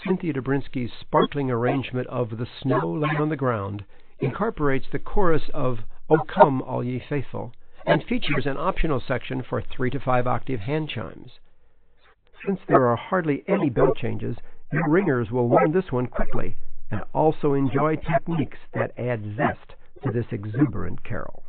Cynthia Dobrinsky's sparkling arrangement of The Snow Lay on the Ground incorporates the chorus of O Come, All Ye Faithful, and features an optional section for 3 to 5 octave hand chimes. Since there are hardly any bell changes, your ringers will learn this one quickly and also enjoy techniques that add zest to this exuberant carol.